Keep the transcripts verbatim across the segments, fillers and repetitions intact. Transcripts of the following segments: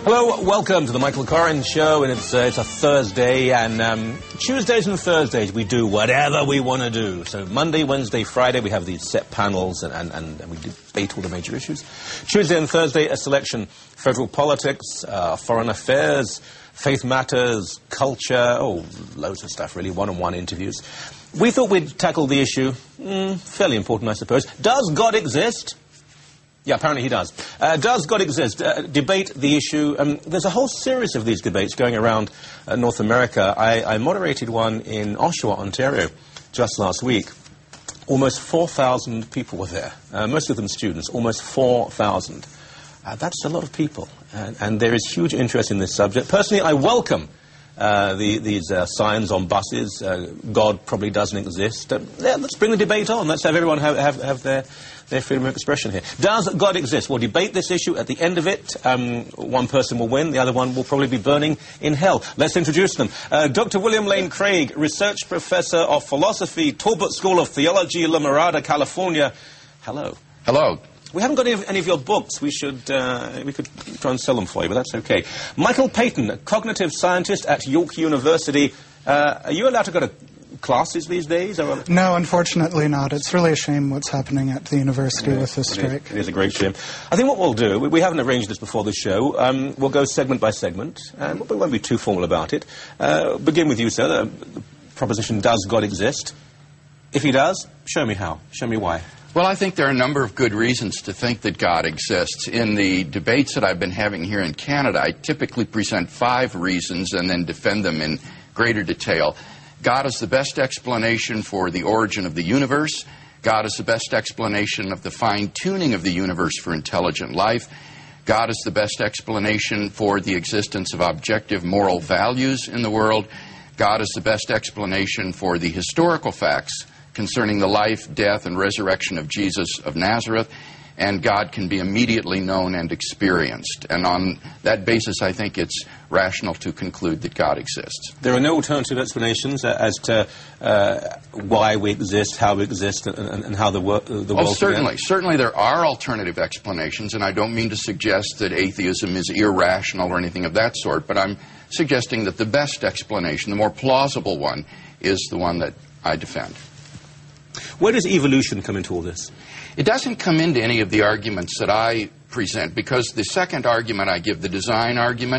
Hello, welcome to the Michael Corrin Show, and it's, uh, it's a Thursday, and um, Tuesdays and Thursdays we do whatever we want to do. So Monday, Wednesday, Friday we have these set panels, and, and, and, and we debate all the major issues. Tuesday and Thursday a selection: federal politics, uh, foreign affairs, faith matters, culture, oh, loads of stuff really, one-on-one interviews. We thought we'd tackle the issue, mm, fairly important I suppose, does God exist? Yeah, apparently he does. Uh, does God exist? Uh, debate the issue. Um, there's a whole series of these debates going around uh, North America. I, I moderated one in Oshawa, Ontario, just last week. Almost four thousand people were there, uh, most of them students, almost four thousand. Uh, that's a lot of people, and, and there is huge interest in this subject. Personally, I welcome uh, the, these uh, signs on buses. Uh, God probably doesn't exist. Uh, yeah, let's bring the debate on. Let's have everyone have, have, have their... their freedom of expression here. Does God exist? We'll debate this issue. At the end of it, um, one person will win, the other one will probably be burning in hell. Let's introduce them. Uh, Doctor William Lane Craig, Research Professor of Philosophy, Talbot School of Theology, La Mirada, California. Hello. Hello. We haven't got any of, any of your books. We should, uh, we could try and sell them for you, but that's okay. Michael Payton, a cognitive scientist at York University. Uh, are you allowed to go to classes these days? Or? No, unfortunately not. It's really a shame what's happening at the university yeah, with this strike. It is, it is a great shame. I think what we'll do, we, we haven't arranged this before the show, um, we'll go segment by segment, and we won't be too formal about it. Uh, begin with you, sir. The, the proposition, does God exist? If he does, show me how. Show me why. Well, I think there are a number of good reasons to think that God exists. In the debates that I've been having here in Canada, I typically present five reasons and then defend them in greater detail. God is the best explanation for the origin of the universe. God is the best explanation of the fine-tuning of the universe for intelligent life. God is the best explanation for the existence of objective moral values in the world. God is the best explanation for the historical facts concerning the life, death, and resurrection of Jesus of Nazareth. And God can be immediately known and experienced. And on that basis, I think it's rational to conclude that God exists. There are no alternative explanations uh, as to uh, why we exist, how we exist, and, and, and how the, wor the oh, world... Oh, certainly. Began. Certainly there are alternative explanations, and I don't mean to suggest that atheism is irrational or anything of that sort, but I'm suggesting that the best explanation, the more plausible one, is the one that I defend. Where does evolution come into all this? It doesn't come into any of the arguments that I present, because the second argument I give, the design argument,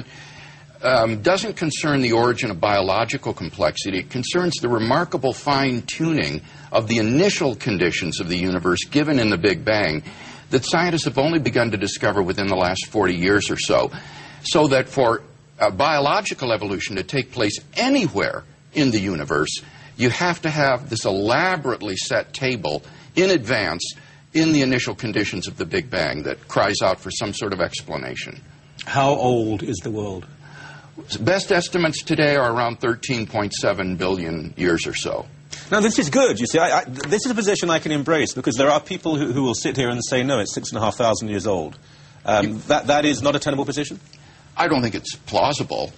um, doesn't concern the origin of biological complexity. It concerns the remarkable fine-tuning of the initial conditions of the universe given in the Big Bang that scientists have only begun to discover within the last forty years or so. So that for uh, biological evolution to take place anywhere in the universe, you have to have this elaborately set table in advance in the initial conditions of the Big Bang that cries out for some sort of explanation. How old is the world? Best estimates today are around thirteen point seven billion years or so. Now, this is good. You see, I, I, this is a position I can embrace, because there are people who, who will sit here and say, no, it's six and a half thousand years old. Um, you, that, that is not a tenable position? I don't think it's plausible.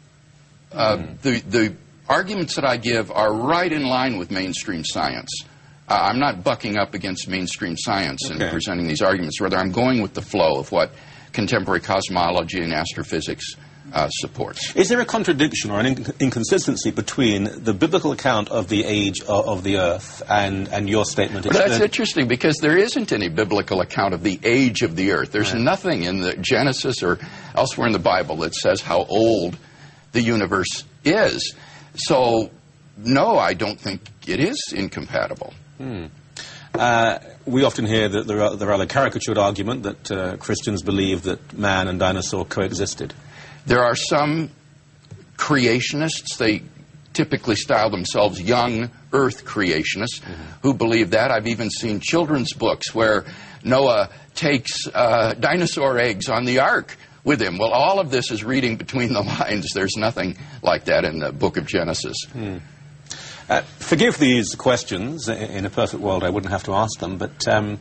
Uh, mm. the, the arguments that I give are right in line with mainstream science. Uh, I'm not bucking up against mainstream science okay. in presenting these arguments. Rather, I'm going with the flow of what contemporary cosmology and astrophysics uh, supports. Is there a contradiction or an in inconsistency between the biblical account of the age of, of the earth and, and your statement? Well, that's interesting, because there isn't any biblical account of the age of the earth. There's right. nothing in the Genesis or elsewhere in the Bible that says how old the universe is. So, no, I don't think it is incompatible. Hmm. Uh, we often hear that the, the rather caricatured argument that uh, Christians believe that man and dinosaur coexisted. There are some creationists, they typically style themselves young earth creationists, mm-hmm. who believe that. I've even seen children's books where Noah takes uh, dinosaur eggs on the ark with him. Well, all of this is reading between the lines. There's nothing like that in the book of Genesis. Hmm. Uh, forgive these questions. In a perfect world, I wouldn't have to ask them. But um,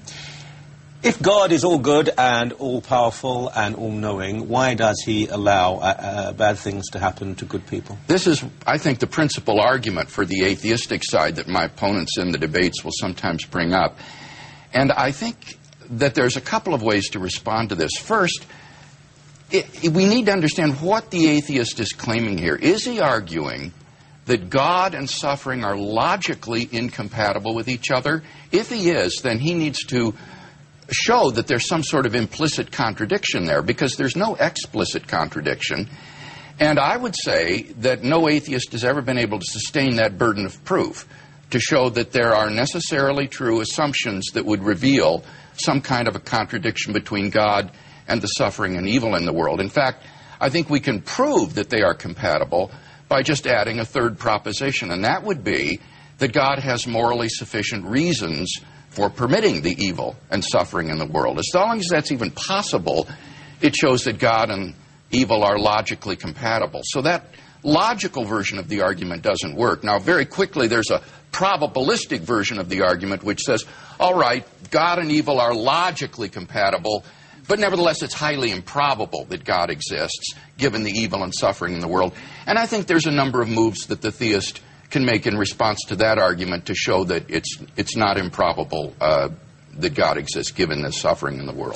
if God is all good and all-powerful and all-knowing, why does he allow uh, uh, bad things to happen to good people? This is, I think, the principal argument for the atheistic side that my opponents in the debates will sometimes bring up. And I think that there's a couple of ways to respond to this. First, it, we need to understand what the atheist is claiming here. Is he arguing that God and suffering are logically incompatible with each other? If he is, then he needs to show that there's some sort of implicit contradiction there, because there's no explicit contradiction. And I would say that no atheist has ever been able to sustain that burden of proof, to show that there are necessarily true assumptions that would reveal some kind of a contradiction between God and the suffering and evil in the world. In fact, I think we can prove that they are compatible by just adding a third proposition, and that would be that God has morally sufficient reasons for permitting the evil and suffering in the world. As long as that's even possible, it shows that God and evil are logically compatible. So that logical version of the argument doesn't work. Now, very quickly, there's a probabilistic version of the argument which says, all right, God and evil are logically compatible, but nevertheless it's highly improbable that God exists, given the evil and suffering in the world. And I think there's a number of moves that the theist can make in response to that argument to show that it's it's not improbable uh, that God exists, given the suffering in the world.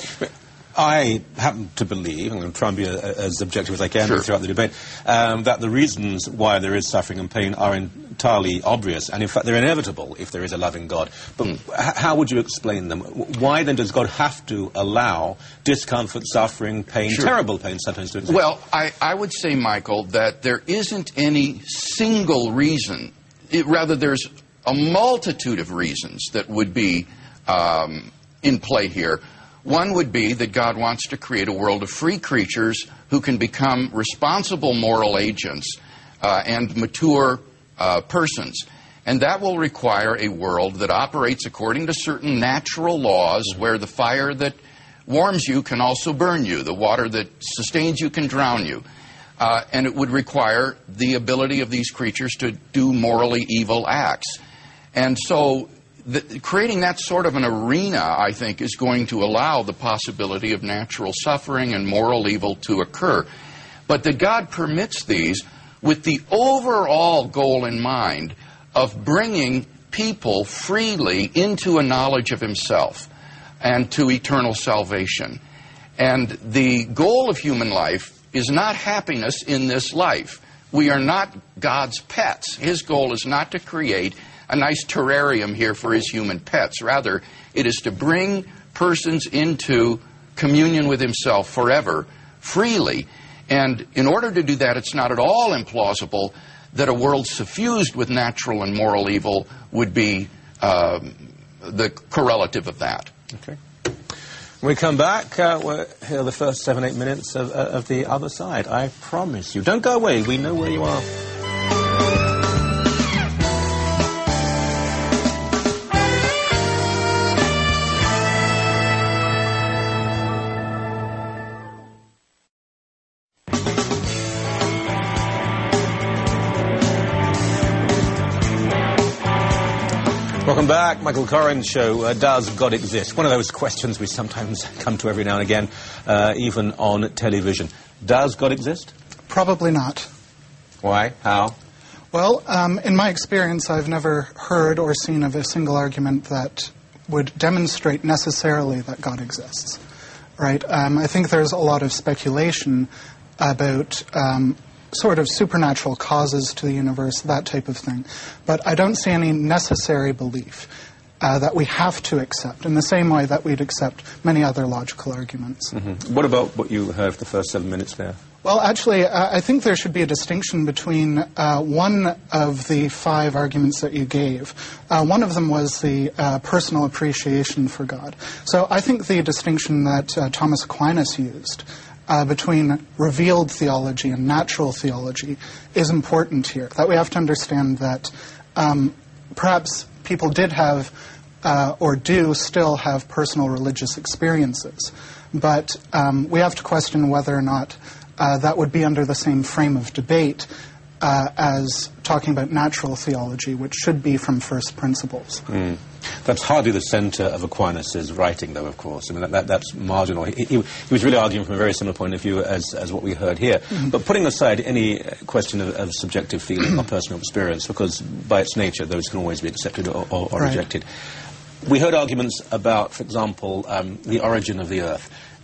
I happen to believe, I'm going to try and be a, a, as objective as I can Sure. throughout the debate, um, that the reasons why there is suffering and pain are entirely obvious, and in fact they're inevitable if there is a loving God. But Mm. h- how would you explain them? W- Why then does God have to allow discomfort, suffering, pain, Sure. terrible pain sometimes to exist? Well, I, I would say, Michael, that there isn't any single reason. It, rather, there's a multitude of reasons that would be um, in play here. One would be that God wants to create a world of free creatures who can become responsible moral agents uh, and mature uh, persons. And that will require a world that operates according to certain natural laws, where the fire that warms you can also burn you, the water that sustains you can drown you. Uh, and it would require the ability of these creatures to do morally evil acts. And so The, creating that sort of an arena, I think, is going to allow the possibility of natural suffering and moral evil to occur. But that God permits these with the overall goal in mind of bringing people freely into a knowledge of himself and to eternal salvation. And the goal of human life is not happiness in this life. We are not God's pets. His goal is not to create a nice terrarium here for his human pets. Rather, it is to bring persons into communion with himself forever, freely. And in order to do that, it's not at all implausible that a world suffused with natural and moral evil would be uh, the correlative of that. Okay. When we come back, uh, we'll hear the first seven, eight minutes of, uh, of the other side. I promise you. Don't go away. We know where you are. Welcome back. Michael Koren Show. Uh, does God exist? One of those questions we sometimes come to every now and again, uh, even on television. Does God exist? Probably not. Why? How? Well, um, in my experience, I've never heard or seen of a single argument that would demonstrate necessarily that God exists. Right? Um, I think there's a lot of speculation about um, sort of supernatural causes to the universe, that type of thing. But I don't see any necessary belief uh, that we have to accept, in the same way that we'd accept many other logical arguments. Mm-hmm. What about what you heard for the first seven minutes there? Well, actually, uh, I think there should be a distinction between uh, one of the five arguments that you gave. Uh, one of them was the uh, personal appreciation for God. So I think the distinction that uh, Thomas Aquinas used Uh, between revealed theology and natural theology is important here. That we have to understand that um, perhaps people did have uh, or do still have personal religious experiences, but um, we have to question whether or not uh, that would be under the same frame of debate uh, as talking about natural theology, which should be from first principles. Mm. That's hardly the centre of Aquinas' writing, though, of course. I mean, that, that, that's marginal. He, he, he was really arguing from a very similar point of view as, as what we heard here. Mm-hmm. But putting aside any question of, of subjective feeling or personal experience, because by its nature those can always be accepted or, or, or right. rejected, we heard arguments about, for example, um, the origin of the Earth.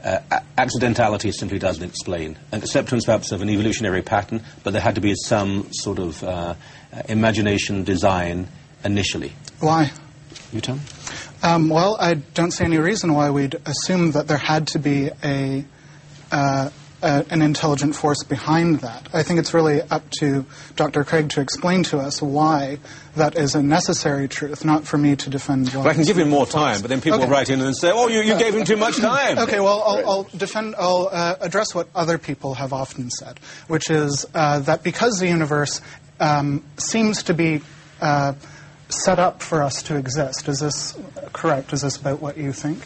uh, accidentality simply doesn't explain. An acceptance perhaps of an evolutionary pattern, but there had to be some sort of uh, imagination design initially. Why? You tell me. Um, well, I don't see any reason why we'd assume that there had to be a, uh, a an intelligent force behind that. I think it's really up to Doctor Craig to explain to us why that is a necessary truth, not for me to defend. Well, I can give him more time, but then people okay. will write in and say, "Oh, you, you gave him too much time." Okay, well, I'll, I'll defend. I'll uh, address what other people have often said, which is uh, that because the universe um, seems to be uh, set up for us to exist. Is this correct? Is this about what you think?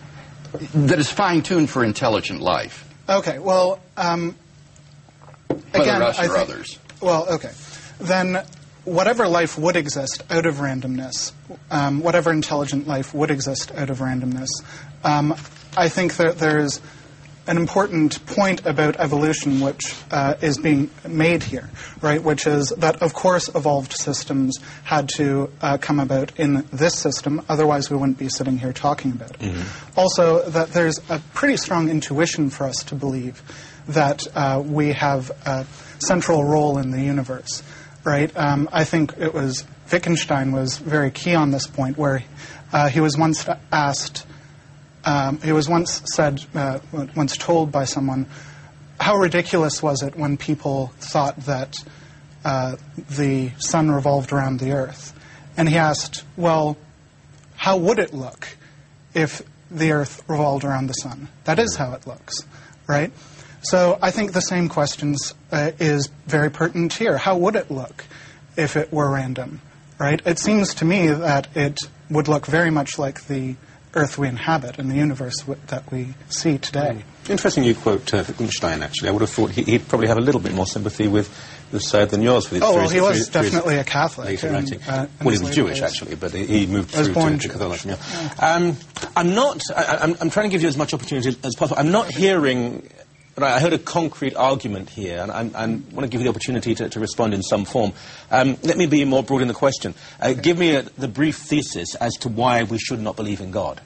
That is fine-tuned for intelligent life. Okay, well, um, Whether again, us or I think, others. Well, okay. Then whatever life would exist out of randomness, um, whatever intelligent life would exist out of randomness, um, I think that there's an important point about evolution which uh, is being made here, right, which is that, of course, evolved systems had to uh, come about in this system, otherwise we wouldn't be sitting here talking about it. Mm-hmm. Also, that there's a pretty strong intuition for us to believe that uh, we have a central role in the universe, right? Um, I think it was Wittgenstein was very key on this point, where uh, he was once asked... Um, he was once said, uh, once told by someone, how ridiculous was it when people thought that uh, the sun revolved around the earth? And he asked, well, how would it look if the earth revolved around the sun? That is how it looks, right? So I think the same question uh, is very pertinent here. How would it look if it were random, right? It seems to me that it would look very much like the Earth we inhabit and the universe w- that we see today. Mm. Interesting you quote uh, Wittgenstein, actually. I would have thought he, he'd probably have a little bit more sympathy with the side than yours. With oh, well, his, he was his, definitely his a Catholic. And, uh, uh, well, he was Jewish, days. actually, but he, he moved through to, to Catholicism. Yeah. Yeah. Um, I'm not... I, I'm, I'm trying to give you as much opportunity as possible. I'm not hearing... Right, I heard a concrete argument here, and I want to give you the opportunity to, to respond in some form. Um, let me be more broad in the question. Uh, okay. Give me a, the brief thesis as to why we should not believe in God.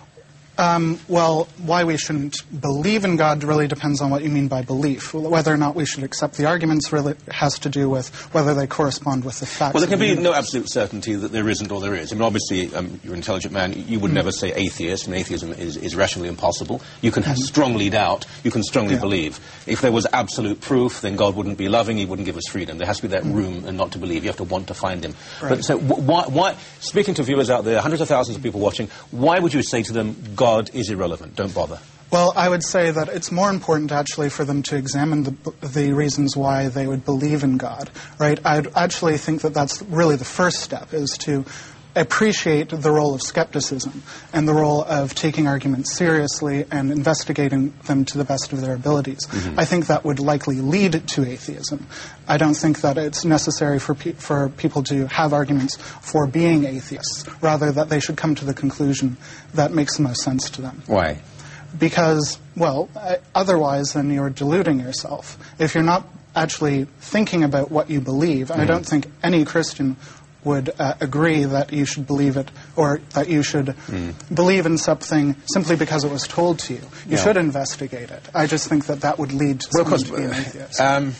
Um, well, why we shouldn't believe in God really depends on what you mean by belief. Whether or not we should accept the arguments really has to do with whether they correspond with the facts. Well, there can be no absolute certainty that there isn't or there is. I mean, obviously, um, you're an intelligent man. You would mm. never say atheist, and atheism is, is rationally impossible. You can mm. strongly doubt. You can strongly yeah. believe. If there was absolute proof, then God wouldn't be loving. He wouldn't give us freedom. There has to be that mm. room and not to believe. You have to want to find him. Right. But so, wh- why, why, speaking to viewers out there, hundreds of thousands of people watching, why would you say to them, God is irrelevant? Don't bother. Well, I would say that it's more important actually for them to examine the, the reasons why they would believe in God, right? I'd actually think that that's really the first step, is to appreciate the role of skepticism and the role of taking arguments seriously and investigating them to the best of their abilities. Mm-hmm. I think that would likely lead to atheism. I don't think that it's necessary for pe- for people to have arguments for being atheists, rather that they should come to the conclusion that makes the most sense to them. Why? Because, well, otherwise then you're deluding yourself. If you're not actually thinking about what you believe, mm-hmm. I don't think any Christian would uh, agree that you should believe it, or that you should mm. believe in something simply because it was told to you. You yeah. should investigate it. I just think that that would lead to well, someone to be an atheist. Um,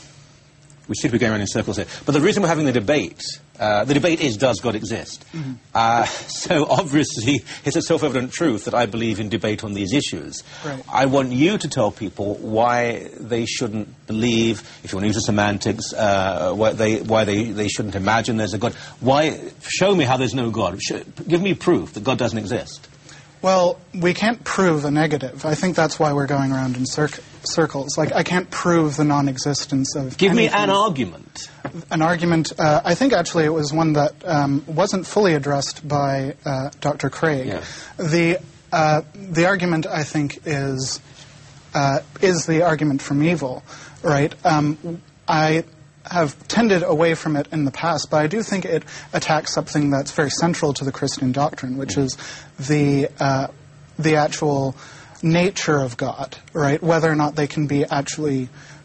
we seem to be going around in circles here. But the reason we're having the debate, uh, the debate is, does God exist? Mm-hmm. Uh, so obviously it's a self-evident truth that I believe in debate on these issues. Right. I want you to tell people why they shouldn't believe, if you want to use the semantics, uh, why, they, why they, they shouldn't imagine there's a God. Why? Show me how there's no God. Sh- give me proof that God doesn't exist. Well, we can't prove a negative. I think that's why we're going around in cir- circles. Like, I can't prove the non-existence of Give anything. me an argument. An argument, uh, I think actually it was one that um, wasn't fully addressed by uh, Doctor Craig. Yeah. The, uh, the argument, I think, is, uh, is the argument from evil, right? Um, I... have tended away from it in the past, but I do think it attacks something that's very central to the Christian doctrine, which is the uh, the actual nature of God, right? Whether or not they can be actually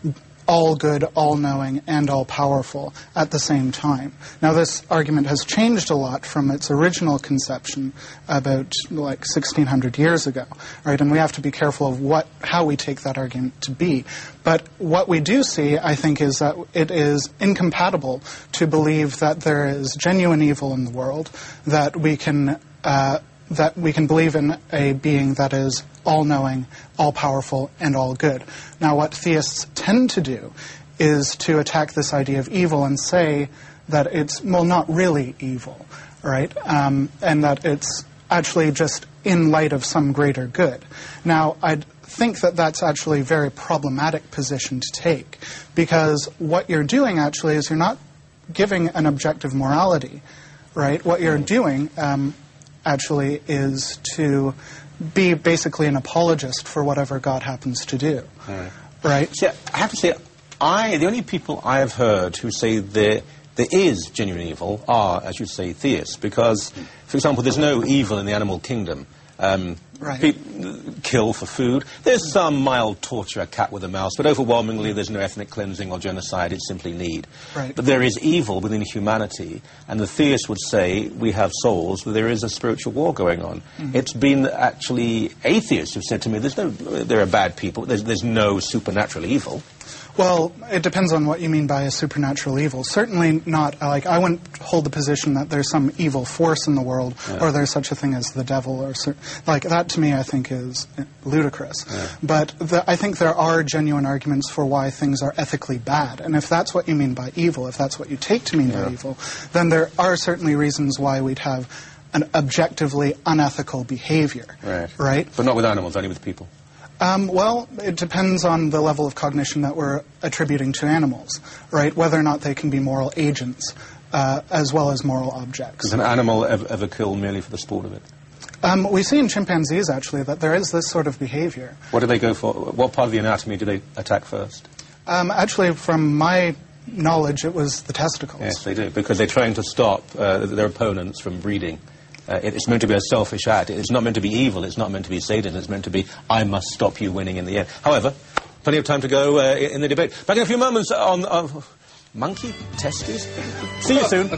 all good, all-knowing, and all-powerful at the same time. Now, this argument has changed a lot from its original conception about, like, sixteen hundred years ago, right? And we have to be careful of what, how we take that argument to be. But what we do see, I think, is that it is incompatible to believe that there is genuine evil in the world, that we can... Uh, that we can believe in a being that is all-knowing, all-powerful, and all-good. Now, what theists tend to do is to attack this idea of evil and say that it's, well, not really evil, right? Um, and that it's actually just in light of some greater good. Now, I think that that's actually a very problematic position to take, because what you're doing, actually, is you're not giving an objective morality, right? What you're doing... Um, actually is to be basically an apologist for whatever God happens to do. Right. Right? See, I have to say, I the only people I have heard who say there there is genuine evil are, as you say, theists. Because, for example, there's no evil in the animal kingdom. Um, right. People kill for food. There's some mild torture, a cat with a mouse, but overwhelmingly there's no ethnic cleansing or genocide. It's simply need. Right. But there is evil within humanity, and the theist would say we have souls, but there is a spiritual war going on. Mm-hmm. It's been actually atheists who've said to me, "There's no, there are bad people. There's, there's no supernatural evil." Well, it depends on what you mean by a supernatural evil. Certainly not, like, I wouldn't hold the position that there's some evil force in the world, yeah. or there's such a thing as the devil, or like, that to me I think is ludicrous. Yeah. But the, I think there are genuine arguments for why things are ethically bad. And if that's what you mean by evil, if that's what you take to mean yeah. by evil, then there are certainly reasons why we'd have an objectively unethical behavior. Right. Right? But not with animals, only with people. Um, well, it depends on the level of cognition that we're attributing to animals, right? Whether or not they can be moral agents, uh, as well as moral objects. Does an animal ever, ever kill merely for the sport of it? Um, we see in chimpanzees, actually, that there is this sort of behavior. What do they go for? What part of the anatomy do they attack first? Um, actually, from my knowledge, it was the testicles. Yes, they do, because they're trying to stop uh, their opponents from breeding. Uh, it's meant to be a selfish act. It's not meant to be evil. It's not meant to be Satan. It's meant to be, I must stop you winning in the end. However, plenty of time to go uh, in the debate. Back in a few moments on... Uh, monkey testes? See you soon.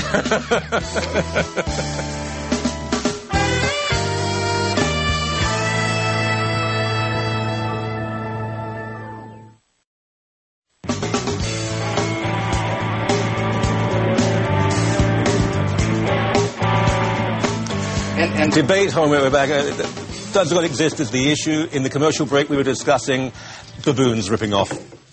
Debate, hold on, we're back. Uh, does God exist is the issue. In the commercial break, we were discussing baboons ripping off.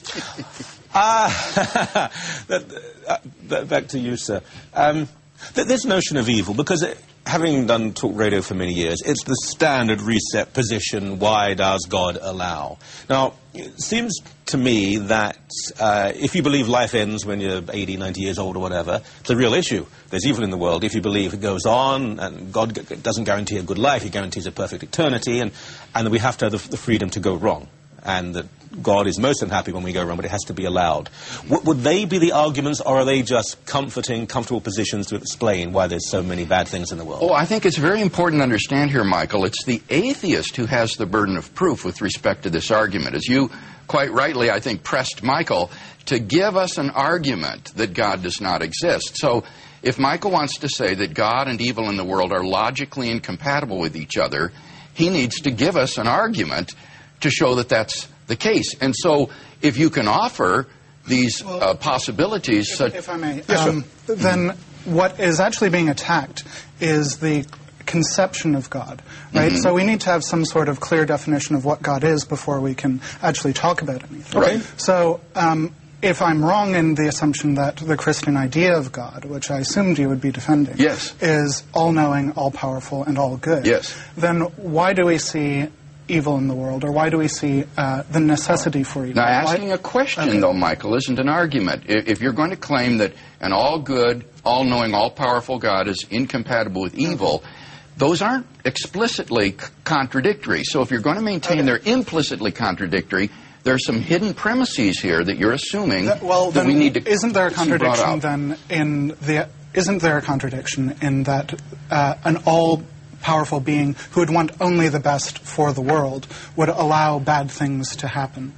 Ah, uh, uh, back to you, sir. Um, th this notion of evil, because it, having done talk radio for many years, it's the standard reset position, why does God allow? Now, it seems to me that uh, if you believe life ends when you're eighty, ninety years old or whatever, it's a real issue. There's evil in the world. If you believe it goes on, and God g doesn't guarantee a good life, he guarantees a perfect eternity, and, and that we have to have the, the freedom to go wrong. And that God is most unhappy when we go wrong, but it has to be allowed. W would they be the arguments, or are they just comforting, comfortable positions to explain why there's so many bad things in the world? Oh, I think it's very important to understand here, Michael, it's the atheist who has the burden of proof with respect to this argument. As you quite rightly, I think, pressed Michael to give us an argument that God does not exist. So if Michael wants to say that God and evil in the world are logically incompatible with each other, he needs to give us an argument to show that that's the case. And so if you can offer these well, uh, possibilities... If, such if I may, yes, um, then what is actually being attacked is the conception of God, right? Mm-hmm. So we need to have some sort of clear definition of what God is before we can actually talk about anything. Right. So um, if I'm wrong in the assumption that the Christian idea of God, which I assumed you would be defending, yes. is all-knowing, all-powerful, and all-good, yes. then why do we see evil in the world, or why do we see uh, the necessity for evil? Now, asking why? a question, okay. though, Michael, isn't an argument. If, if you're going to claim that an all-good, all-knowing, all-powerful God is incompatible with evil, okay. those aren't explicitly contradictory. So if you're going to maintain okay. they're implicitly contradictory, there are some hidden premises here that you're assuming that, well, that we need to isn't there a contradiction then in the isn't there a contradiction in that uh, an all powerful being who would want only the best for the world would allow bad things to happen,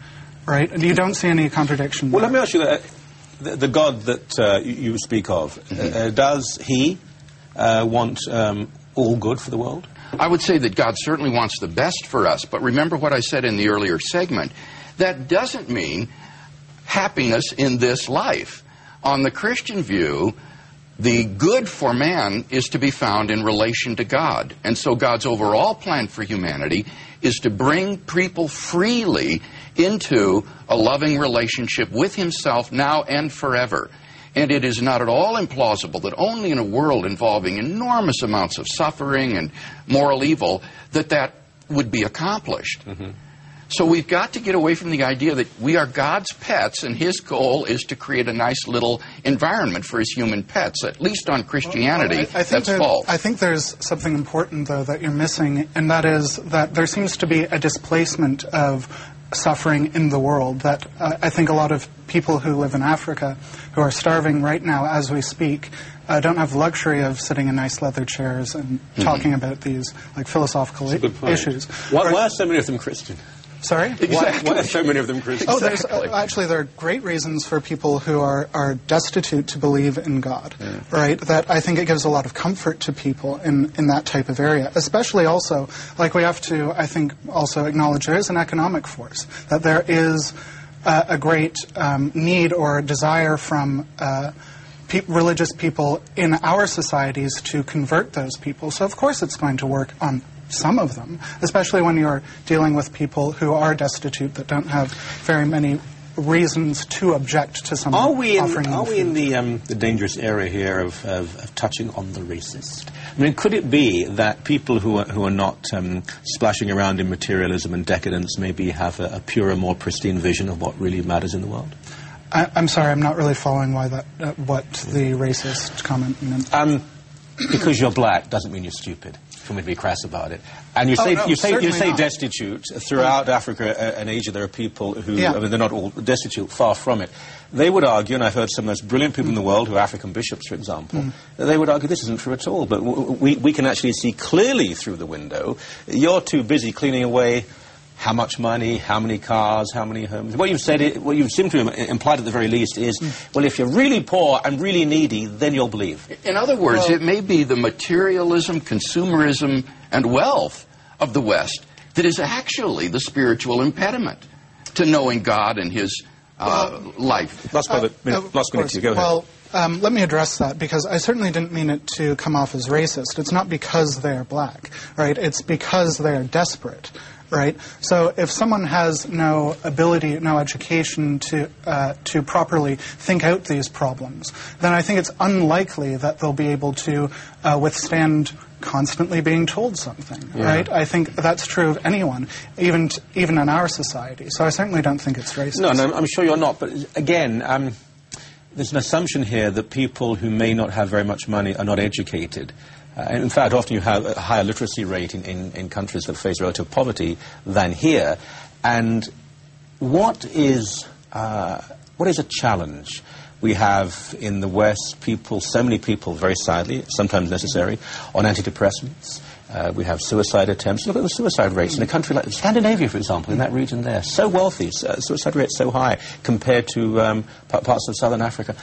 right? You don't see any contradiction Well, there. let me ask you that. The, the God that uh, you, you speak of, mm-hmm. uh, does he uh, want um, all good for the world? I would say that God certainly wants the best for us, but remember what I said in the earlier segment. That doesn't mean happiness in this life. On the Christian view, the good for man is to be found in relation to God. And so God's overall plan for humanity is to bring people freely into a loving relationship with himself now and forever. And it is not at all implausible that only in a world involving enormous amounts of suffering and moral evil that that would be accomplished. Mm-hmm. So we've got to get away from the idea that we are God's pets and his goal is to create a nice little environment for his human pets. At least on Christianity, well, I, I think that's there, false. I think there's something important, though, that you're missing, and that is that there seems to be a displacement of suffering in the world. That uh, I think a lot of people who live in Africa, who are starving right now as we speak, uh, don't have the luxury of sitting in nice leather chairs and mm-hmm. talking about these like philosophical I- issues. Why, why are so many of them Christian? Sorry? Exactly. Why, why are so many of them Christian? Oh, there's, uh, actually, there are great reasons for people who are, are destitute to believe in God, yeah. right? That I think it gives a lot of comfort to people in, in that type of area, especially also, like we have to, I think, also acknowledge there is an economic force, that there is uh, a great um, need or desire from uh, pe- religious people in our societies to convert those people. So, of course, it's going to work on some of them, especially when you're dealing with people who are destitute that don't have very many reasons to object to someone are we in, offering them Are we food. in the, um, the dangerous area here of, of, of touching on the racist? I mean, could it be that people who are, who are not um, splashing around in materialism and decadence maybe have a, a purer, more pristine vision of what really matters in the world? I, I'm sorry, I'm not really following why that, uh, what the racist comment meant. Um, because you're black doesn't mean you're stupid. For me to be crass about it, and you say oh, no, you say you say not. destitute throughout Africa and Asia. There are people who yeah. I mean, they're not all destitute, far from it. They would argue, and I've heard some of the most brilliant people mm. in the world, who are African bishops, for example, mm. they would argue this isn't true at all. But w- we we can actually see clearly through the window. You're too busy cleaning away. How much money, how many cars, how many homes. What you've said, it, what you've seemed to have implied at the very least is, mm. well, if you're really poor and really needy, then you'll believe. In other words, well, it may be the materialism, consumerism, and wealth of the West that is actually the spiritual impediment to knowing God and his uh, well, life. Last minute, uh, minute, last minute to you. Go well, ahead. Um, let me address that, because I certainly didn't mean it to come off as racist. It's not because they are black, right? It's because they are desperate. Right? So if someone has no ability, no education to uh, to properly think out these problems, then I think it's unlikely that they'll be able to uh, withstand constantly being told something. Yeah. Right? I think that's true of anyone, even t- even in our society. So I certainly don't think it's racist. No, no, I'm sure you're not. But again, um, there's an assumption here that people who may not have very much money are not educated. Uh, in fact, often you have a higher literacy rate in, in, in countries that face relative poverty than here. And what is uh, what is a challenge? We have in the West people, so many people, very sadly, sometimes necessary, on antidepressants. Uh, we have suicide attempts. Look at the suicide rates in a country like Scandinavia, for example, in that region there. So wealthy, uh, suicide rates so high compared to um, p- parts of southern Africa.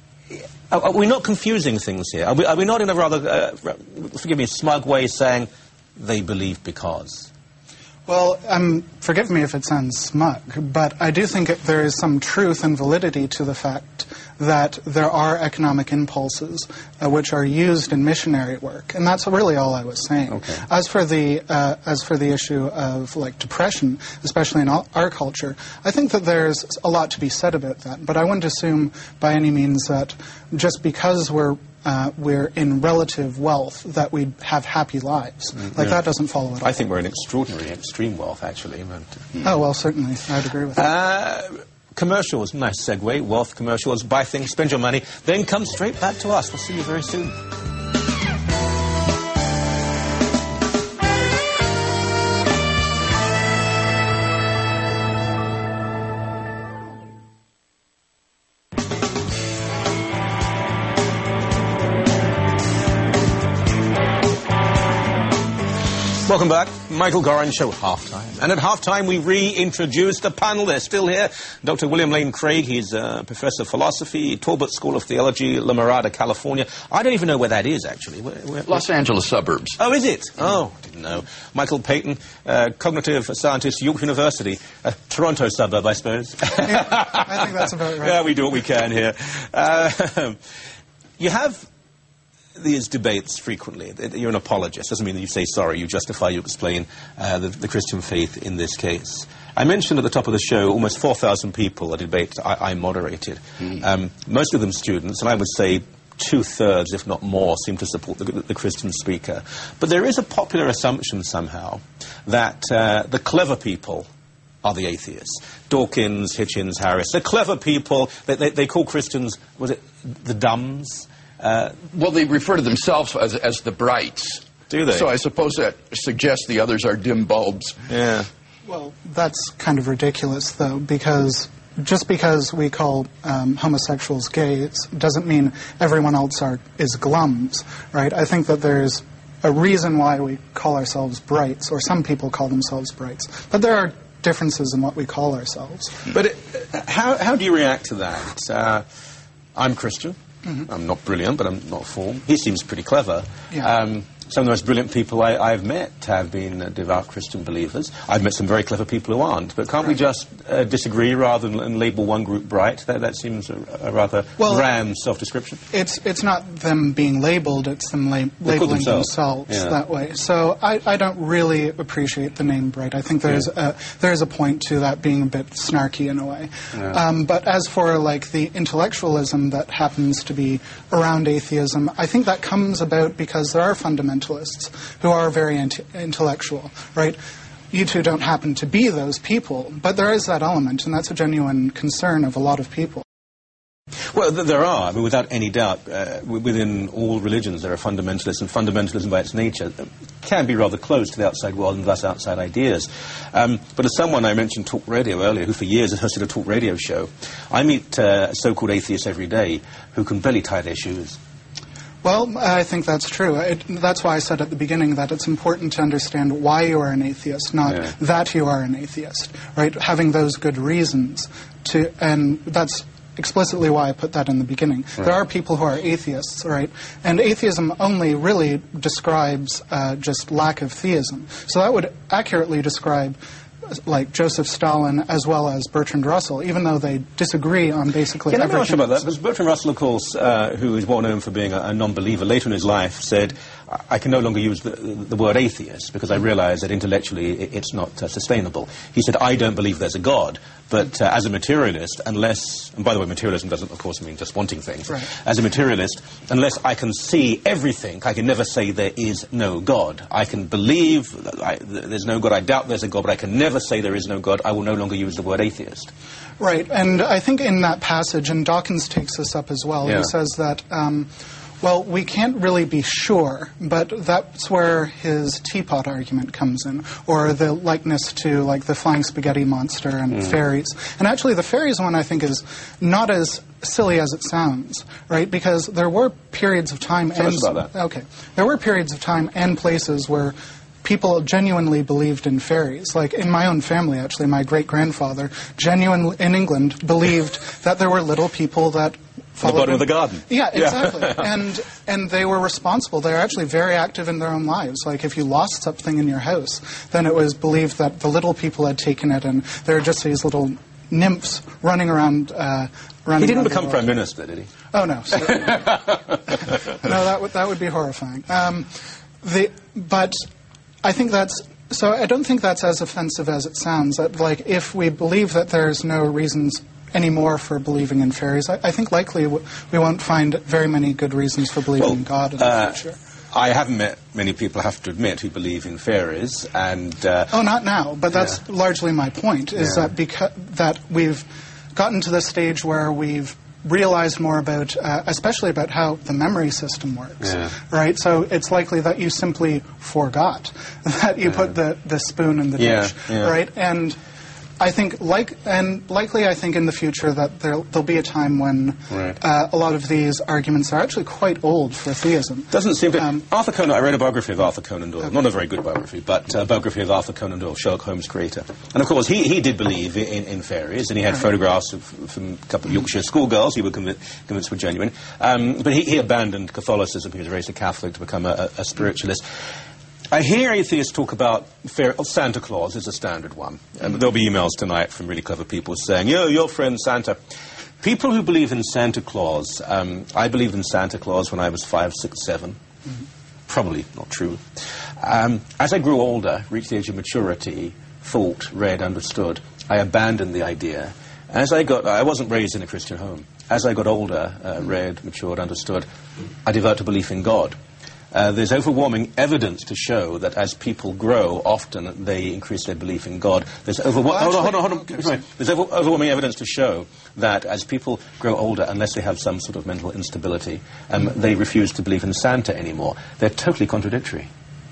Are we not confusing things here? Are we, are we not in a rather, uh, forgive me, smug way saying they believe because? Well, um, forgive me if it sounds smug, but I do think it, there is some truth and validity to the fact that there are economic impulses uh, which are used in missionary work, and that's really all I was saying. Okay. As for the uh, as for the issue of like depression, especially in our culture, I think that there's a lot to be said about that. But I wouldn't assume by any means that just because we're Uh, we're in relative wealth that we have happy lives. Mm, like, yeah. That doesn't follow at all. I think we're in extraordinary, extreme wealth, actually. But, mm. Oh, well, certainly. I'd agree with that. Uh, commercials, nice segue. Wealth commercials, buy things, spend your money, then come straight back to us. We'll see you very soon. Welcome back. Michael Gorin Show, halftime. And at halftime, we reintroduced a panel. They're still here. Doctor William Lane Craig, he's a professor of philosophy, Talbot School of Theology, La Mirada, California. I don't even know where that is, actually. Where, where, Los Angeles suburbs. Oh, is it? Oh, didn't know. Michael Payton, uh, cognitive scientist, York University, a Toronto suburb, I suppose. Yeah, I think that's about right. Yeah, we do what we can here. Uh, you have these debates frequently. You're an apologist. Doesn't mean that you say sorry. You justify, you explain uh, the, the Christian faith in this case. I mentioned at the top of the show almost four thousand people, a debate I, I moderated. Mm. Um, most of them students, and I would say two-thirds, if not more, seem to support the, the Christian speaker. But there is a popular assumption somehow that uh, the clever people are the atheists. Dawkins, Hitchens, Harris. The clever people, they, they, they call Christians, was it the dumbs? Uh, well, they refer to themselves as, as the brights. Do they? So I suppose that suggests the others are dim bulbs. Yeah. Well, that's kind of ridiculous, though, because just because we call um, homosexuals gays doesn't mean everyone else are is glums, right? I think that there's a reason why we call ourselves brights, or some people call themselves brights. But there are differences in what we call ourselves. But it, how, how do you react to that? Uh, I'm Christian. Mm-hmm. I'm not brilliant, but I'm not a fool. He seems pretty clever. Yeah. Um, some of the most brilliant people I, I've met have been uh, devout Christian believers. I've met some very clever people who aren't. But can't right. we just uh, disagree rather than, than label one group bright? That, that seems a, a rather well, grand self-description. It's it's not them being labeled, it's them la- labeling themselves, themselves yeah. that way. So I, I don't really appreciate the name bright. I think there's yeah. a, there's a point to that being a bit snarky in a way. Yeah. Um, but as for like the intellectualism that happens to be around atheism, I think that comes about because there are fundamentalists who are very int- intellectual, right? You two don't happen to be those people, but there is that element, and that's a genuine concern of a lot of people. Well, th- there are. I mean, without any doubt, uh, w- within all religions there are fundamentalists, and fundamentalism by its nature can be rather close to the outside world and thus outside ideas. Um, but as someone, I mentioned Talk Radio earlier, who for years has hosted a talk radio show, I meet uh, so-called atheists every day who can barely tie their shoes. Well, I think that's true. It, that's why I said at the beginning that it's important to understand why you are an atheist, not yeah. that you are an atheist, right? Having those good reasons to, and that's explicitly why I put that in the beginning. Right. There are people who are atheists, right? And atheism only really describes uh, just lack of theism. So that would accurately describe like Joseph Stalin as well as Bertrand Russell, even though they disagree on basically yeah, everything. I'm not sure about that, because Bertrand Russell, of course, uh, who is well known for being a, a non-believer, later in his life said, I can no longer use the, the word atheist because I realize that intellectually it, it's not uh, sustainable. He said, I don't believe there's a God, but uh, as a materialist, unless, and by the way, materialism doesn't, of course, mean just wanting things. Right. As a materialist, unless I can see everything, I can never say there is no God. I can believe that I, there's no God, I doubt there's a God, but I can never say there is no God. I will no longer use the word atheist. Right, and I think in that passage, and Dawkins takes this up as well, yeah. he says that, um, well, we can't really be sure, but that's where his teapot argument comes in, or the likeness to, like, the flying spaghetti monster and mm. fairies. And actually, the fairies one, I think, is not as silly as it sounds, right? Because there were periods of time Tell and... us about that. Okay. There were periods of time and places where people genuinely believed in fairies. Like, in my own family, actually, my great-grandfather, genuinely, in England, believed that there were little people that At the bottom of the garden. Yeah, exactly. and and they were responsible. They were actually very active in their own lives. Like, if you lost something in your house, then it was believed that the little people had taken it, and there were just these little nymphs running around. Uh, running he didn't around become Prime Minister, did he? Oh, no. So, no, that would, that would be horrifying. Um, the, but I think that's... So I don't think that's as offensive as it sounds. That, like, if we believe that there's no reasons anymore for believing in fairies, I, I think likely w- we won't find very many good reasons for believing well, in God in the uh, future. I haven't met many people, I have to admit, who believe in fairies, and... Uh, oh, not now, but that's yeah. largely my point, is yeah. that because that we've gotten to the stage where we've realized more about, uh, especially about how the memory system works, yeah. right? So it's likely that you simply forgot that you yeah. put the, the spoon in the yeah, dish, yeah. right? And I think, like, and likely, I think in the future that there, there'll be a time when right. uh, a lot of these arguments are actually quite old for theism. Doesn't seem to. Um, Arthur Conan. I read a biography of Arthur Conan Doyle. Okay. Not a very good biography, but a biography of Arthur Conan Doyle, Sherlock Holmes' creator. And of course, he, he did believe in, in fairies, and he had right. photographs of, from a couple of Yorkshire schoolgirls he was convinced, convinced were genuine. Um, but he, he abandoned Catholicism. He was raised a Catholic to become a, a, a spiritualist. I hear atheists talk about fair, oh, Santa Claus is a standard one. Um, there'll be emails tonight from really clever people saying, yo, your friend Santa. People who believe in Santa Claus, um, I believed in Santa Claus when I was five, six, seven. Mm-hmm. Probably not true. Um, as I grew older, reached the age of maturity, thought, read, understood, I abandoned the idea. As I got, I wasn't raised in a Christian home. As I got older, uh, read, matured, understood, I developed a belief in God. Uh, there's overwhelming evidence to show that as people grow, often they increase their belief in God. There's overwhelming well, hold on, hold on, hold on. Sorry. There's over overwhelming evidence to show that as people grow older, unless they have some sort of mental instability, um, they refuse to believe in Santa anymore. They're totally contradictory.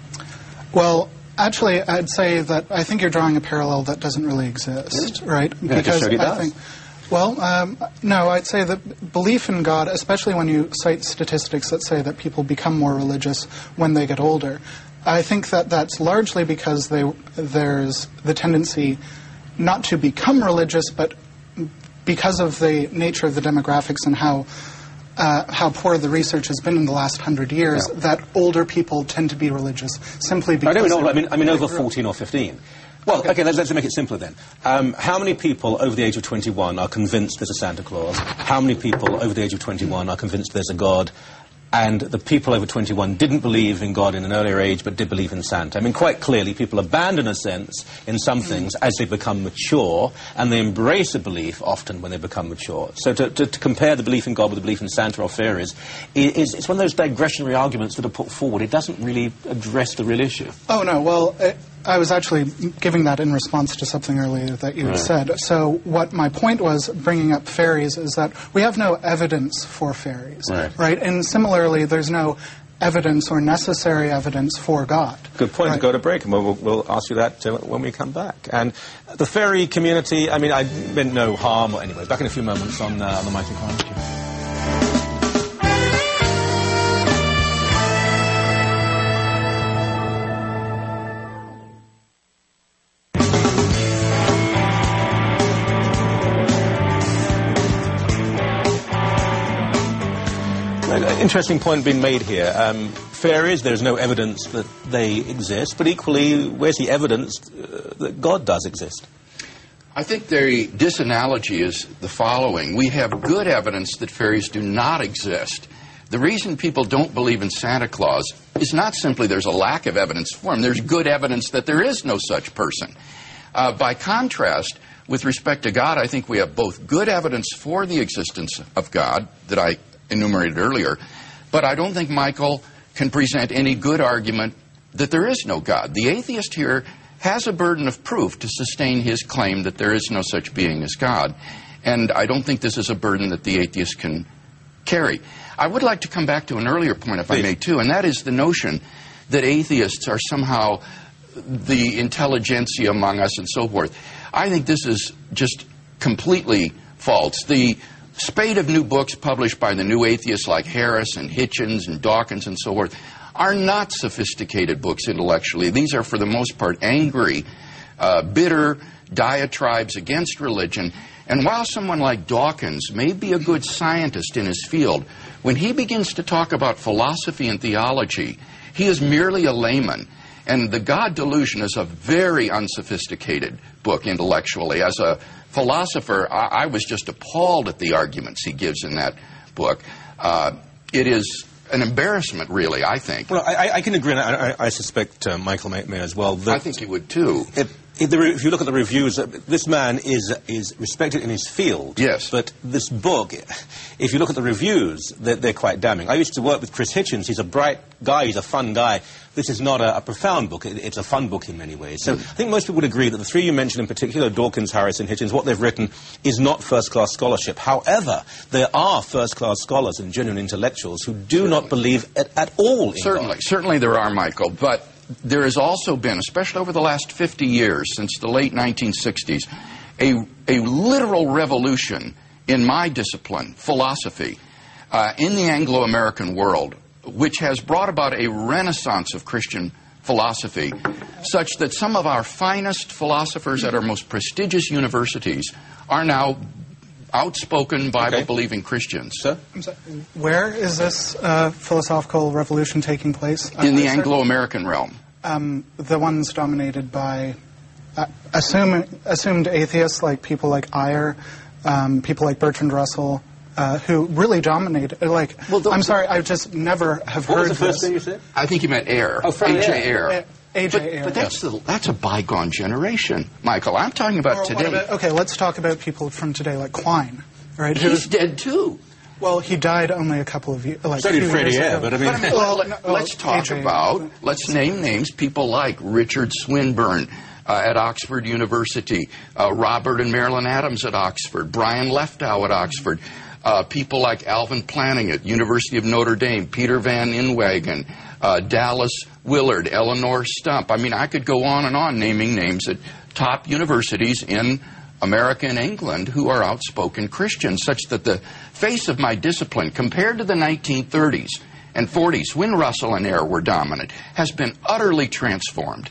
Well, actually, I'd say that I think you're drawing a parallel that doesn't really exist, yeah. right? Yeah, because I does. think. Well, um, no, I'd say that belief in God, especially when you cite statistics that say that people become more religious when they get older, I think that that's largely because they, there's the tendency not to become religious, but because of the nature of the demographics and how uh, how poor the research has been in the last hundred years, yeah. that older people tend to be religious simply because... I don't mean older, I mean, I mean over fourteen or fifteen. Well, okay, okay let's, let's make it simpler then. Um, how many people over the age of twenty-one are convinced there's a Santa Claus? How many people over the age of twenty-one are convinced there's a God? And the people over twenty-one didn't believe in God in an earlier age, but did believe in Santa. I mean, quite clearly, people abandon a sense in some things as they become mature, and they embrace a belief often when they become mature. So to, to, to compare the belief in God with the belief in Santa or fairies, is it's one of those digressionary arguments that are put forward. It doesn't really address the real issue. Oh, no, well... It I was actually giving that in response to something earlier that you right. said. So what my point was, bringing up fairies, is that we have no evidence for fairies, right? right? And similarly, there's no evidence or necessary evidence for God. Good point. Right. Go to break, and we'll, we'll ask you that uh, when we come back. And the fairy community, I mean, I meant no harm. Anyway, back in a few moments on, uh, on the Michael Carnes Show. Interesting point being made here. Um, fairies, there's no evidence that they exist, but equally, where's the evidence uh, that God does exist? I think the disanalogy is the following. We have good evidence that fairies do not exist. The reason people don't believe in Santa Claus is not simply there's a lack of evidence for him. There's good evidence that there is no such person. Uh, by contrast, with respect to God, I think we have both good evidence for the existence of God that I enumerated earlier, but I don't think Michael can present any good argument that there is no God. The atheist here has a burden of proof to sustain his claim that there is no such being as God, and I don't think this is a burden that the atheist can carry. I would like to come back to an earlier point, if Please. I may, too, and that is the notion that atheists are somehow the intelligentsia among us and so forth. I think this is just completely false. The spate of new books published by the new atheists like Harris and Hitchens and Dawkins and so forth are not sophisticated books intellectually. These are, for the most part, angry, uh, bitter diatribes against religion. And while someone like Dawkins may be a good scientist in his field, when he begins to talk about philosophy and theology, he is merely a layman. And The God Delusion is a very unsophisticated book intellectually. As a philosopher, I, I was just appalled at the arguments he gives in that book. Uh, it is an embarrassment, really, I think. Well, I, I can agree, and I, I, I suspect uh, Michael may, may as well. That I think he would, too. It, if, the, if you look at the reviews, uh, this man is is respected in his field. Yes. But this book, if you look at the reviews, they're, they're quite damning. I used to work with Chris Hitchens. He's a bright guy. He's a fun guy. This is not a, a profound book. It, it's a fun book in many ways. So mm. I think most people would agree that the three you mentioned in particular, Dawkins, Harris, and Hitchens, what they've written is not first-class scholarship. However, there are first-class scholars and genuine intellectuals who do Certainly. not believe at, at all in Certainly. God. Certainly there are, Michael. But there has also been, especially over the last fifty years, since the late nineteen sixties, a, a literal revolution in my discipline, philosophy, uh, in the Anglo-American world, which has brought about a renaissance of Christian philosophy, such that some of our finest philosophers at our most prestigious universities are now outspoken Bible-believing okay. Christians. Sir? I'm sorry, where is this uh, philosophical revolution taking place? In the Anglo-American realm. Um, the ones dominated by uh, assume, assumed atheists, like people like Ayer, um, people like Bertrand Russell, uh, who really dominated. Like, well, the, I'm sorry, I just never have what heard was the first this. thing you said? I think you meant Ayer. Oh, A J Ayer. Ayer. A J Ayer. But, but that's, the, that's a bygone generation, Michael. I'm talking about or today. About, okay, let's talk about people from today, like Quine. Right? He's Who's, dead, too. Well, he died only a couple of years. Like, so did Freddie Ayer, but I mean... But I mean well, let, no, let's talk A J about, let's name names, people like Richard Swinburne uh, at Oxford University, uh, Robert and Marilyn Adams at Oxford, Brian Leftow at Oxford, uh, people like Alvin Planning at University of Notre Dame, Peter Van Inwagen, uh, Dallas Willard, Eleanor Stump. I mean, I could go on and on naming names at top universities in America and England who are outspoken Christians, such that the face of my discipline, compared to the nineteen thirties and forties, when Russell and Ayer were dominant, has been utterly transformed.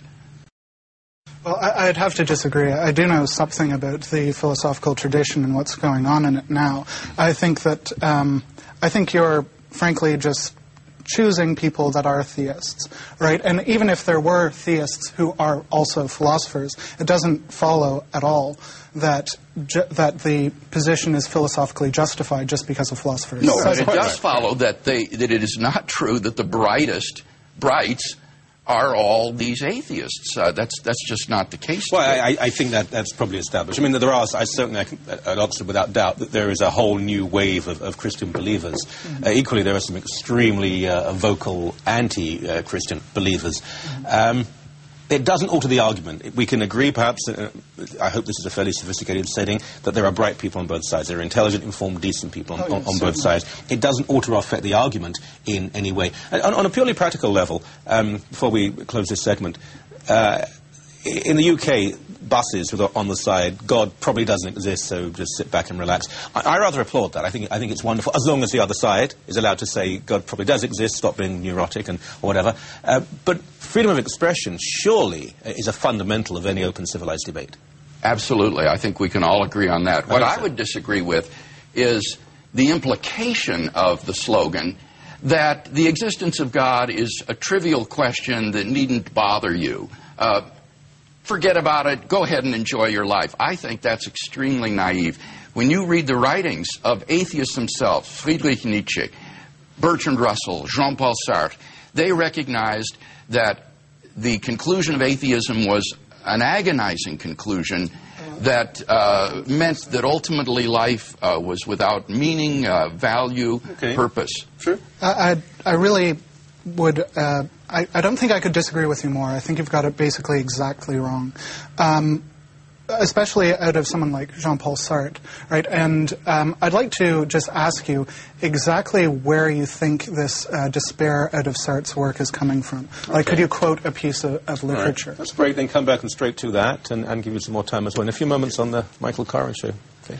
Well, I, I'd have to disagree. I do know something about the philosophical tradition and what's going on in it now. I think that um, I think you're, frankly, just choosing people that are theists, right? And even if there were theists who are also philosophers, it doesn't follow at all that ju that the position is philosophically justified just because of philosophers. No, but it does follow that they that it is not true that the brightest brights are all these atheists. Uh, that's that's just not the case. Well, I, I think that that's probably established. I mean, there are, I certainly, I can, at Oxford, without doubt, that there is a whole new wave of, of Christian believers. Mm-hmm. uh, equally, there are some extremely uh, vocal anti-Christian uh, believers. Mm-hmm. um, It doesn't alter the argument. We can agree, perhaps, uh, I hope this is a fairly sophisticated setting, that there are bright people on both sides. There are intelligent, informed, decent people on, oh, yes, on, on both sides. It doesn't alter or affect the argument in any way. And on, on a purely practical level, um, before we close this segment, uh, in the U K, buses with on the side, God probably doesn't exist, so just sit back and relax. I, I rather applaud that. I think I think it's wonderful, as long as the other side is allowed to say God probably does exist, stop being neurotic and or whatever. Uh, but freedom of expression surely is a fundamental of any open civilized debate. Absolutely. I think we can all agree on that. What I, I would disagree with is the implication of the slogan that the existence of God is a trivial question that needn't bother you. Uh, Forget about it. Go ahead and enjoy your life. I think that's extremely naive. When you read the writings of atheists themselves, Friedrich Nietzsche, Bertrand Russell, Jean-Paul Sartre, they recognized that the conclusion of atheism was an agonizing conclusion that uh, meant that ultimately life uh, was without meaning, uh, value, okay. purpose. Sure. I, I, I really would... Uh, I, I don't think I could disagree with you more. I think you've got it basically exactly wrong. Um, especially out of someone like Jean-Paul Sartre, right? And um, I'd like to just ask you exactly where you think this uh, despair out of Sartre's work is coming from. Like, okay. Could you quote a piece of, of literature? Right. Let's break, then come back and straight to that, and, and give you some more time as well. In a few moments on the Michael Curran Show. Okay.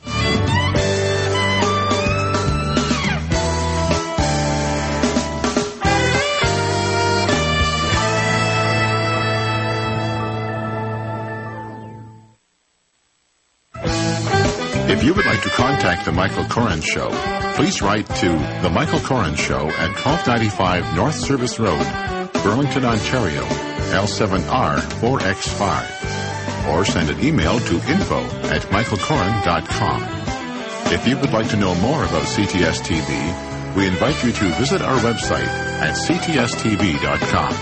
If you would like to contact The Michael Curran Show, please write to The Michael Curran Show at twelve ninety-five North Service Road, Burlington, Ontario, L seven R four X five. Or send an email to info at michael curran dot com. If you would like to know more about C T S T V, we invite you to visit our website at c t s t v dot com.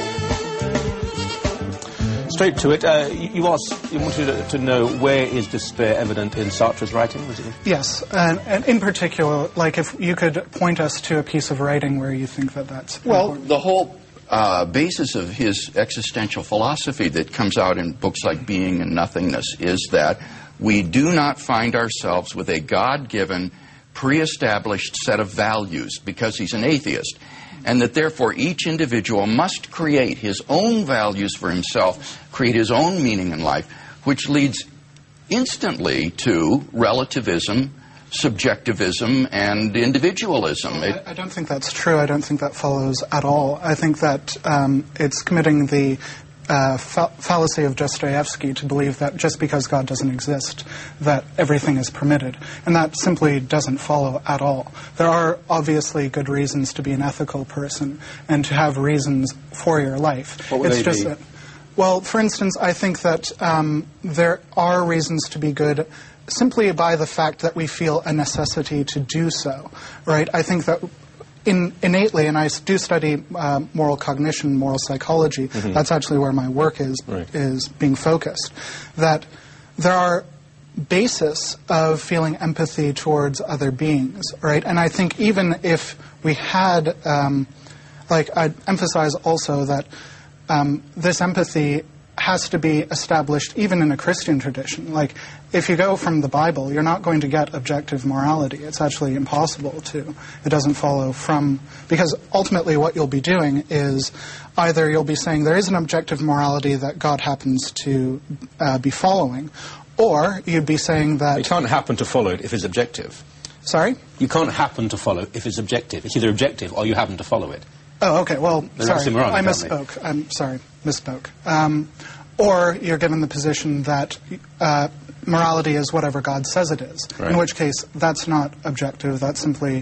Straight to it. Uh, you asked, you wanted to, to know where is despair evident in Sartre's writing, was it? Yes, and, and in particular, like if you could point us to a piece of writing where you think that that's well, important. The whole uh, basis of his existential philosophy that comes out in books like Being and Nothingness is that we do not find ourselves with a God-given, pre-established set of values because he's an atheist. And that therefore each individual must create his own values for himself, create his own meaning in life, which leads instantly to relativism, subjectivism, and individualism. Well, I, I don't think that's true. I don't think that follows at all. I think that um, it's committing the uh, fa- fallacy of Dostoevsky to believe that just because God doesn't exist, that everything is permitted. And that simply doesn't follow at all. There are obviously good reasons to be an ethical person and to have reasons for your life. What would it's they just be? that, well, for instance, I think that um, there are reasons to be good simply by the fact that we feel a necessity to do so, right? I think that in, innately, and I do study uh, moral cognition, moral psychology, mm-hmm. that's actually where my work is, right. is being focused, that there are basis of feeling empathy towards other beings, right? And I think even if we had, um, like, I'd emphasize also that um, this empathy has to be established even in a Christian tradition. Like, if you go from the Bible, you're not going to get objective morality. It's actually impossible to. It doesn't follow from... Because ultimately what you'll be doing is either you'll be saying there is an objective morality that God happens to uh, be following, or you'd be saying that... You can't happen to follow it if it's objective. Sorry? You can't happen to follow if it's objective. It's either objective or you happen to follow it. Oh, okay. Well, They're sorry. wrong, I can't misspoke. they? I'm sorry. Misspoke. Um, or you're given the position that uh, morality is whatever God says it is. Right. In which case, that's not objective. That's simply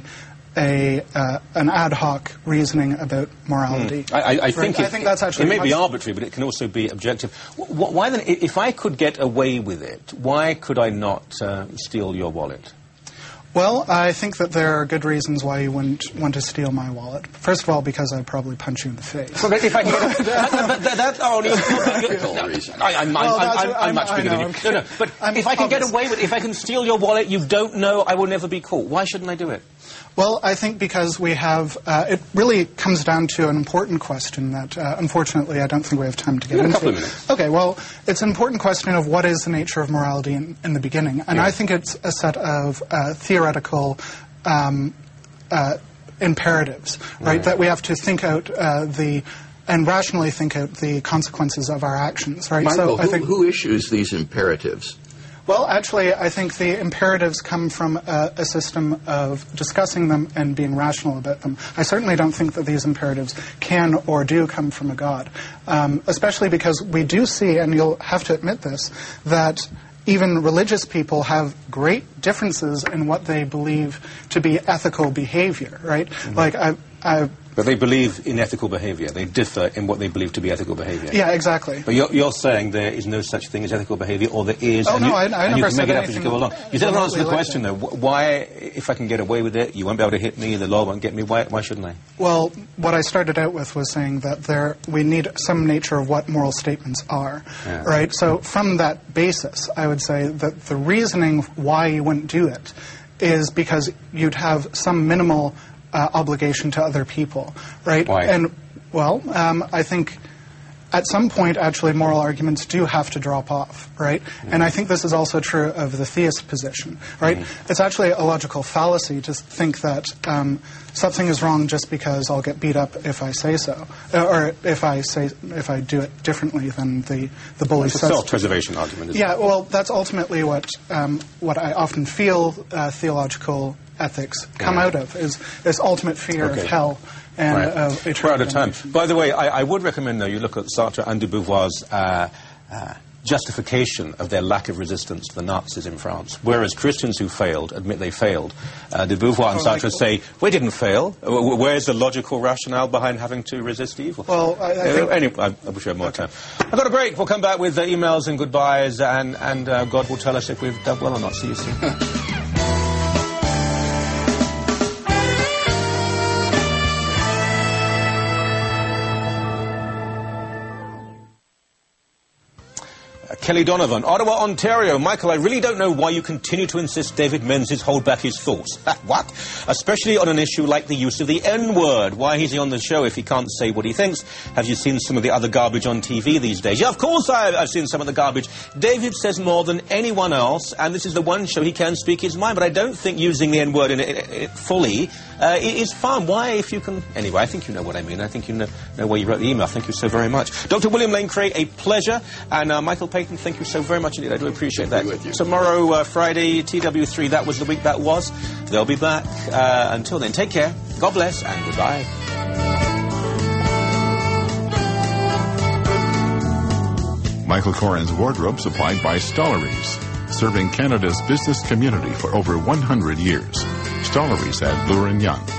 a uh, an ad hoc reasoning about morality. Mm. I, I, I, think right? it, I think that's actually it may be much- arbitrary, but it can also be objective. Wh- Why then, i- if I could get away with it, why could I not uh, steal your wallet? Well, I think that there are good reasons why you wouldn't want to steal my wallet. First of all, because I'd probably punch you in the face. Well, if I can get a, that, that, that, that's only Practical no, reason. I, I'm, Well, I'm, that's I'm, what- I'm, I'm- much I bigger know, than you. I'm- No, no, but I'm if I can get obvious. away with it, if I can steal your wallet, you don't know, I will never be caught. Why shouldn't I do it? Well, I think because we have, uh, it really comes down to an important question that, uh, unfortunately, I don't think we have time to get You've got a into. couple of minutes. Okay, well, it's an important question of what is the nature of morality in, in the beginning. And Yeah. I think it's a set of uh, theoretical um, uh, imperatives, right? Right. That we have to think out uh, the, and rationally think out the consequences of our actions, right? Michael, so I who, think, who issues these imperatives? Well, actually, I think the imperatives come from a, a system of discussing them and being rational about them. I certainly don't think that these imperatives can or do come from a God, um, especially because we do see, and you'll have to admit this, that even religious people have great differences in what they believe to be ethical behavior, right? Mm-hmm. Like, I... I But they believe in ethical behavior. They differ in what they believe to be ethical behavior. yeah, exactly. But you're, you're saying there is no such thing as ethical behavior, or there is, Oh, and no, you, I- I and never you can said make it up as you anything go along. You still haven't answered the remotely like question, though. Wh- Why, if I can get away with it, you won't be able to hit me, the law won't get me, why, why shouldn't I? Well, what I started out with was saying that there we need some nature of what moral statements are, Yeah. right? So from that basis, I would say that the reasoning why you wouldn't do it is because you'd have some minimal uh, obligation to other people, right? Why? And, well, um, I think at some point, actually, moral arguments do have to drop off, right? Mm-hmm. And I think this is also true of the theist position, right? Mm-hmm. It's actually a logical fallacy to think that um, something is wrong just because I'll get beat up if I say so, uh, or if I say if I do it differently than the the bully It's a says. self-preservation argument, isn't Yeah, it? well, that's ultimately what um, what I often feel uh, theological ethics come Yeah. out of is this ultimate fear Okay. of hell and Right. of eternal We're out of time. damnation. By the way, I, I would recommend, though, you look at Sartre and de Beauvoir's uh, uh, justification of their lack of resistance to the Nazis in France. Whereas Christians who failed admit they failed. Uh, de Beauvoir and Oh, Sartre like- say, we didn't fail. Uh, wh- Where's the logical rationale behind having to resist evil? Well, I- I Uh, think- anyway, I, I wish we had more time. I've got a break. We'll come back with uh, emails and goodbyes, and, and uh, God will tell us if we've done well or not. See you soon. Kelly Donovan, Ottawa, Ontario. Michael, I really don't know why you continue to insist David Menzies hold back his thoughts. What? Especially on an issue like the use of the N-word. Why is he on the show if he can't say what he thinks? Have you seen some of the other garbage on T V these days? Yeah, of course I've, I've seen some of the garbage. David says more than anyone else, and this is the one show he can speak his mind, but I don't think using the N-word in it, it fully uh, is fun. Why, if you can... Anyway, I think you know what I mean. I think you know, know why you wrote the email. Thank you so very much. Doctor William Lane Craig, a pleasure, and uh, Michael Payton, Martin, thank you so very much indeed. I do appreciate that. With you. Tomorrow, uh, Friday, T W three, that was the week that was. They'll be back. Uh, until then, take care. God bless, and goodbye. Michael Koren's wardrobe supplied by Stollery's, serving Canada's business community for over one hundred years. Stollery's at Bloor and Young.